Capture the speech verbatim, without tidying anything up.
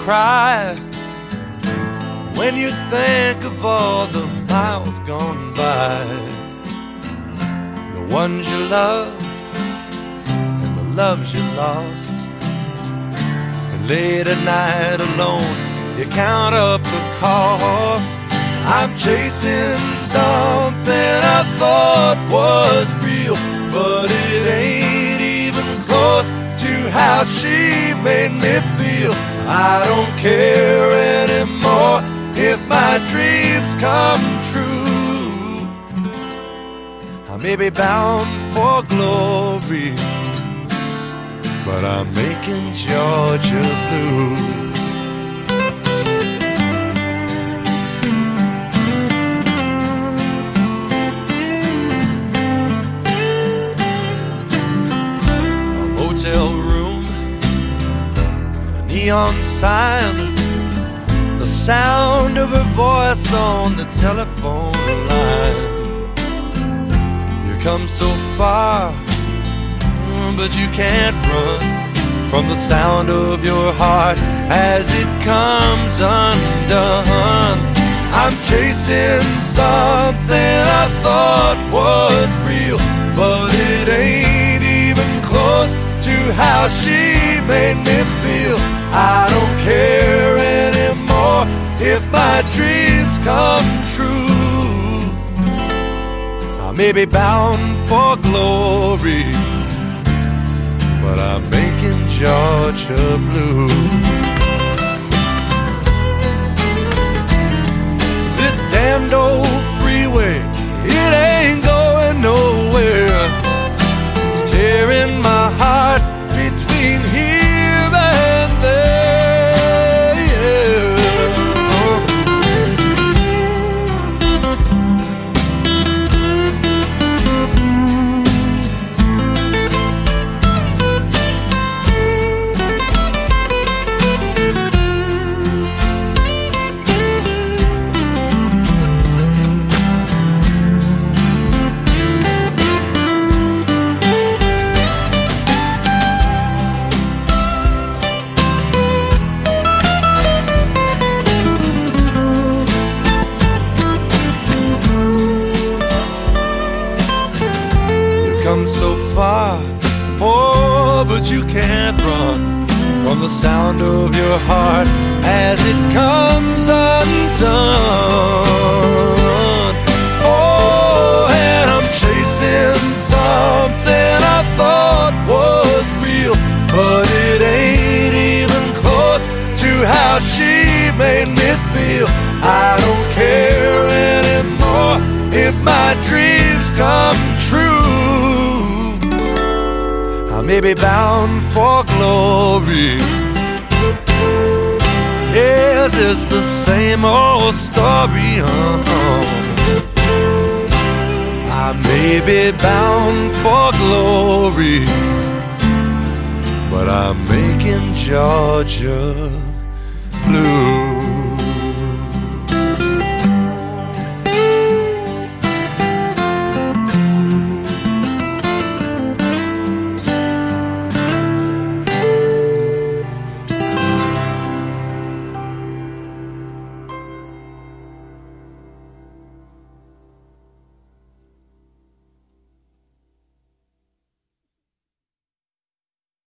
cry when you think of all the miles gone by, the ones you loved and the loves you lost. And late at night alone, you count up the cost. I'm chasing something I thought was real, but it ain't even close to how she made me feel. I don't care anymore if my dreams come true. I may be bound for glory, but I'm making Georgia blue. Hotel room, a neon sign, the sound of her voice on the telephone line. You come so far, but you can't run from the sound of your heart as it comes undone. I'm chasing something I thought was real, but it ain't even close to how she made me feel. I don't care anymore if my dreams come true. I may be bound for glory, but I'm making Georgia blue. This damned old freeway, it ain't going nowhere. It's tearing my heart between here and there, yeah. Come so far, oh, but you can't run from the sound of your heart as it comes undone. Oh, and I'm chasing something I thought was real, but it ain't even close to how she made me feel. I don't care anymore if my dreams come true. I may be bound for glory. Yes, it's the same old story. Uh-huh. I may be bound for glory, but I'm making Georgia blue.